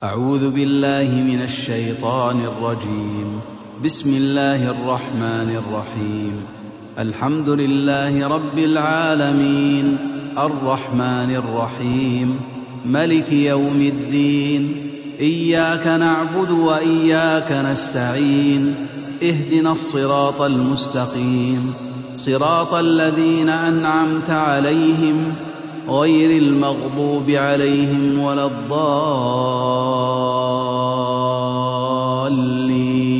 أعوذ بالله من الشيطان الرجيم. بسم الله الرحمن الرحيم. الحمد لله رب العالمين، الرحمن الرحيم، ملك يوم الدين. إياك نعبد وإياك نستعين. اهدنا الصراط المستقيم، صراط الذين أنعمت عليهم غير المغضوب عليهم ولا الضالين.